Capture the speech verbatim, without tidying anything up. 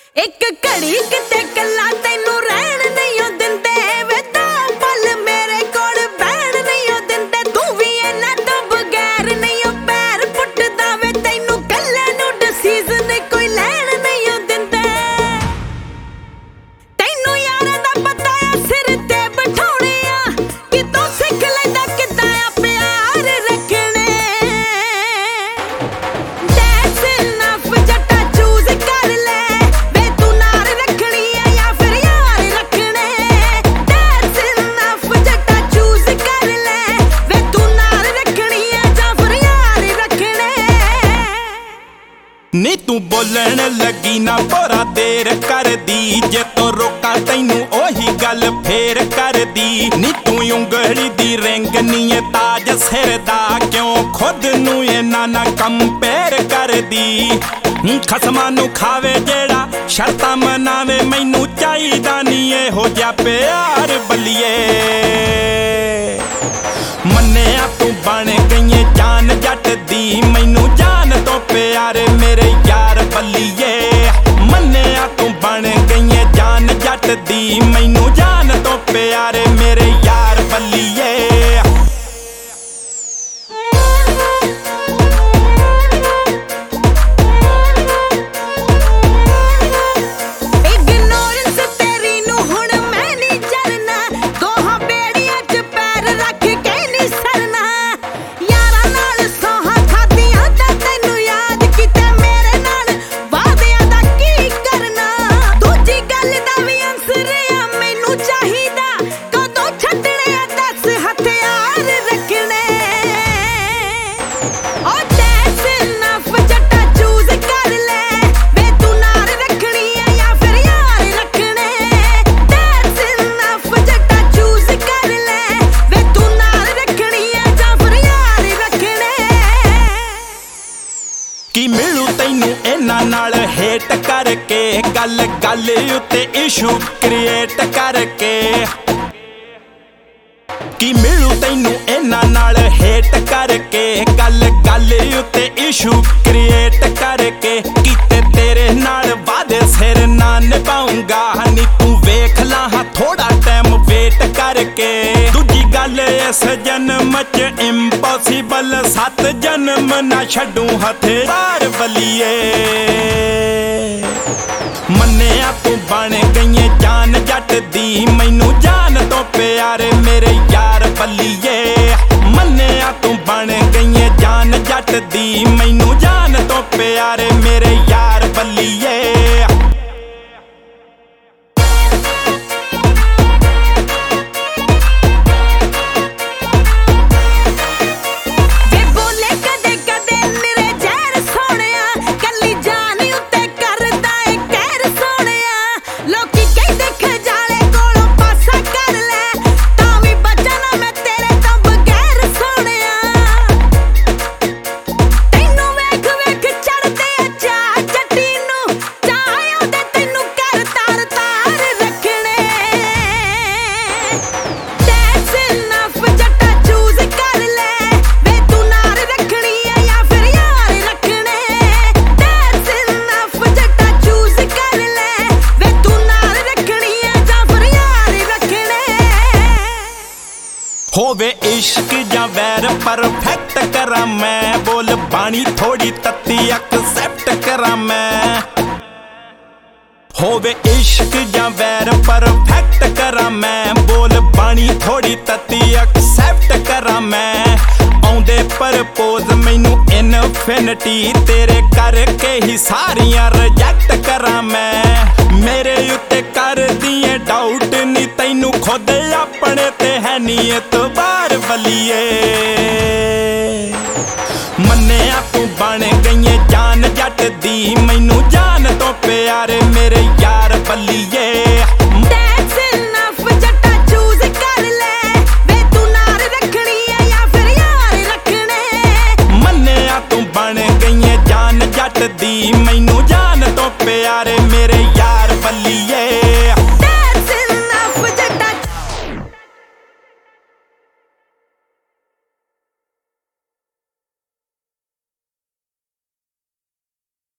एक घड़ी किते कल्ला तैनू रहन नहीं ओ दिंदे वे तां पल मेरे कोल बैण नहीं ओ दिंदे तू भी इन्हां तो बगैर नहीं ओ पैर पुट्टदा वे तैनू कल्ले नू डिसीजन कोई लैण नहीं ओ दिंदे तैनू यारां दा पता आ सिर ते बिठाउणे आ कि तू सिख लैंदा किद्दां आ प्यार रखणे That's enough जट्टा चूज कर ले नी तू बोलन लगी ना बोरा देर कर दी जे तो रोका तैनू ओही गल फेर कर दी नी तू उंगली दी रिंग नी ताज सिर दा क्यों खुद नू इन्ना ना कंपेयर कर दी खसमां नू खावे जेड़ा शर्तां मनावे मैनू चाहीदा नी इहो जिहा प्यार बल्लिए मन्निया तू बन गई जान जट दी मैनू जान तो प्यार मेरे यार बल्लिए मन्निया तू बन गई जान जट दी मैनू जान तो प्यार मेरे यार बल्लिए की मिलू तैनू इन्हां नाल हेट करके गल गल उत्ते इशू क्रिएट करके की मिलू तैनू इन्हां नाल हेट करके गल गल उत्ते इशू क्रिएट करके कीते तेरे नाल वादे सिर ना निभाऊंगा नी तू वेख ला हां थोड़ा टाइम वेट करके दूजी गल इस जन्म च इम्पॉसिबल सत जन्म ना छड्डू हथियार बल्लिए मन्निया तू बन गई जान जट दी मैनू जान तो प्यार मेरे यार बल्लिए मन्निया तू बन गई जान जट दी मैनू जान तो प्यार मेरे यार बल्लिए होवे इश्क या वैर परफेक्ट करा मैं बोल बाणी थोड़ी तत्ती एक्सेप्ट करा मैं होवे इश्क या वैर परफेक्ट करा मैं बोल बाणी थोड़ी तत्ती एक्सेप्ट करा मैं आउंदे परपोज मैनू इनफिनिटी तेरे करके ही सारियां रिजेक्ट करा मैं मेरे उत्ते कर दिए डाउट नी तैनू खुद अपने ते है नी एतबार बल्लिए मन्निया तू बन गई जान जट दी मैनू जान तो प्यार मेरे